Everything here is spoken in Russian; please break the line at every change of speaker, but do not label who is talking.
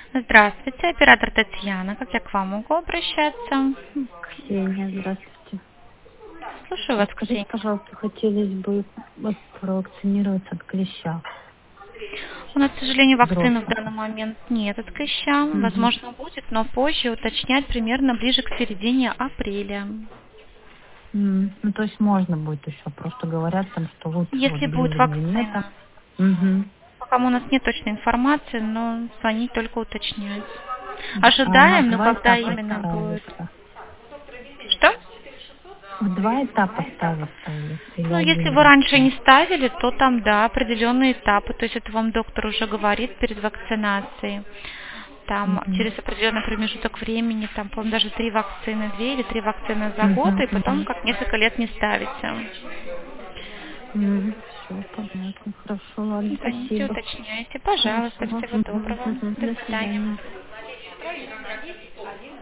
Здравствуйте, оператор Татьяна. Как я к вам могу обращаться?
Ксения, здравствуйте.
Слушаю вас,
Скажите,
Ксения.
пожалуйста, хотелось бы провакцинироваться от клеща
У нас, к сожалению, вакцины в
взрослых.
данный момент нет от клеща.
Мгм.
Возможно, будет, но позже уточнять примерно ближе к середине апреля.
Ну, то есть можно будет еще, просто говорят там, что лучше вот
Если будет
ближе к зиме там.
вакцина.
Мгм.
Пока у нас нет точной информации, но звонить только уточнять.
А у нас
Ожидаем, но
два
когда
этапа
именно будет?
ставится.
Что?
В два этапа ставится или
Ну, если
один
вы
раз
раньше
там.
не ставили, то там, да, определенные этапы. То есть это вам доктор уже говорит перед вакцинацией. Там
Мгм.
через определенный промежуток времени, там, по-моему, даже 3 вакцины, 2 или 3 вакцины за год,
Мгм.
и потом
Мгм.
как несколько лет не ставите.
Все понятно. Хорошо, ладно,
Звоните,
спасибо.
уточняйте. Пожалуйста,
Хорошо.
всего
Мгм.
доброго.
Мгм.
До
До
свидания.
свидания.